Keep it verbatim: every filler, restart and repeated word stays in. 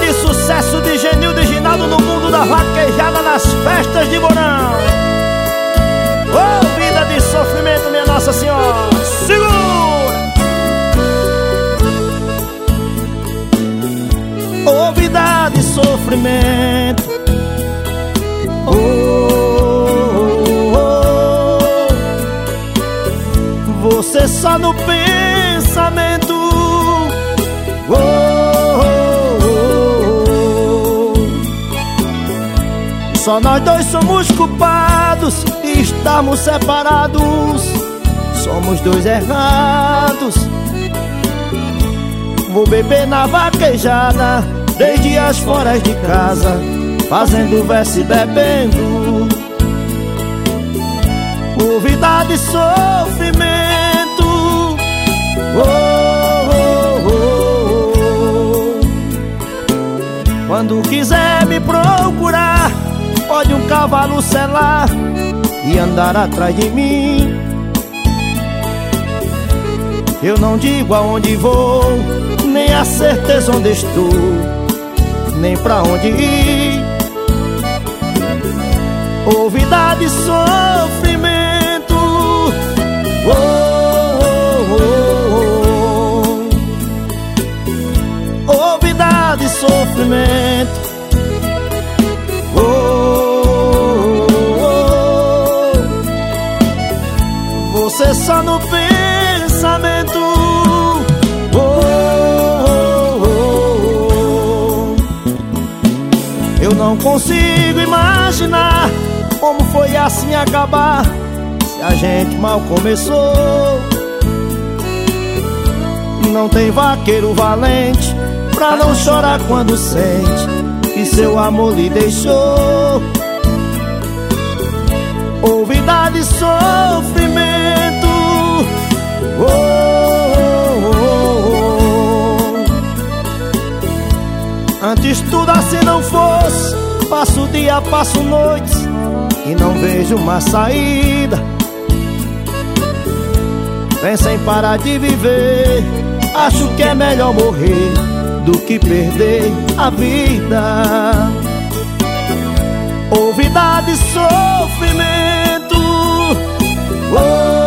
de sucesso de Genildo e Ginaldo no mundo da vaquejada, nas festas de Mourão. Oh, vida de sofrimento, minha Nossa Senhora. Segura! Oh, vida de sofrimento. Oh, oh, oh. Você só no pensamento. Oh, oh, oh, oh. Só nós dois somos culpados e estamos separados. Somos dois errados. Vou beber na vaquejada, dez dias fora de casa, fazendo verso e bebendo. Por vida de sofrimento. Oh, oh, oh, oh. Quando quiser me procurar, pode um cavalo selar e andar atrás de mim. Eu não digo aonde vou, nem a certeza onde estou, nem pra onde ir. Oh, vida de sofrimento. Oh, oh, oh, oh. Oh, vida de sofrimento. Oh, oh, oh. Você só no pensamento. Oh, oh, oh, oh. Eu não consigo imaginar como foi assim acabar, se a gente mal começou. Não tem vaqueiro valente pra não chorar quando sente que seu amor lhe deixou. Oh, vida de sofrimento. Oh, oh, oh, oh. Antes tudo assim não fosse, passo dia, passo noites e não vejo uma saída. Pensa em parar de viver, acho que é melhor morrer do que perder a vida. Oh, vida de sofrimento. Oh,